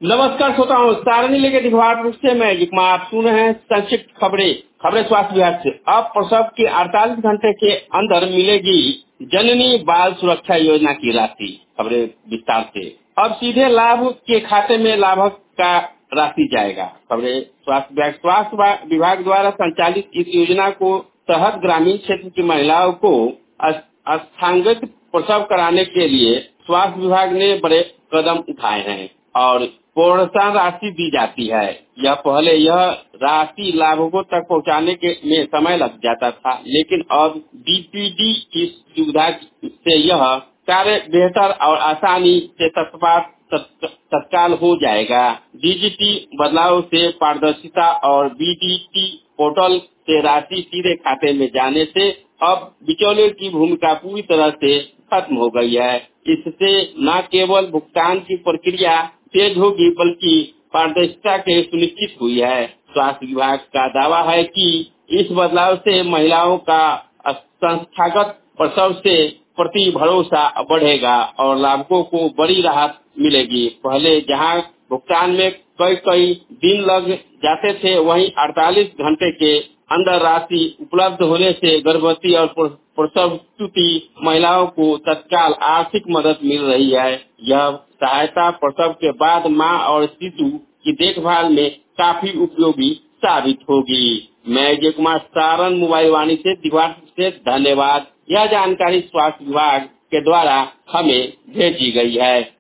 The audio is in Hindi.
नमस्कार श्रोताओं, सारणी लेके दिखवार से मैं जिकमा आप सुन रहे हैं संक्षिप्त खबरें स्वास्थ्य विभाग से। अब प्रसव के 48 घंटे के अंदर मिलेगी जननी बाल सुरक्षा योजना की राशि। खबरें विस्तार से। अब सीधे लाभ के खाते में लाभुक का राशि जाएगा। खबरें स्वास्थ्य विभाग द्वारा संचालित इस योजना को तहत ग्रामीण क्षेत्र की महिलाओं को स्थानांतरित प्रसव कराने के लिए स्वास्थ्य विभाग ने बड़े कदम उठाए हैं और प्रोत्साहन राशि दी जाती है। यह राशि लाभुकों तक पहुंचाने के में समय लग जाता था, लेकिन अब डीपीडी की सुविधा से यह कार्य बेहतर और आसानी से तत्काल हो जाएगा। डीजीटी बदलाव से पारदर्शिता और बीडीटी पोर्टल से राशि सीधे खाते में जाने से अब बिचौलिए की भूमिका पूरी तरह से खत्म हो गई है। इससे न केवल भुगतान की प्रक्रिया तेज होगी बल्कि पारदर्शिता के सुनिश्चित हुई है। स्वास्थ्य विभाग का दावा है कि इस बदलाव से महिलाओं का संस्थागत प्रसव से प्रति भरोसा बढ़ेगा और लाभुकों को बड़ी राहत मिलेगी। पहले जहां भुगतान में कई दिन लग जाते थे, वहीं 48 घंटे के अंदर राशि उपलब्ध होने से गर्भवती और प्रसवती महिलाओं को तत्काल आर्थिक मदद मिल रही है। यह सहायता प्रसव के बाद मां और शिशु की देखभाल में काफी उपयोगी साबित होगी। मैं जय कुमार, सारण मोबाइल वाणी से दीवार से धन्यवाद। यह जानकारी स्वास्थ्य विभाग के द्वारा हमें भेजी गई है।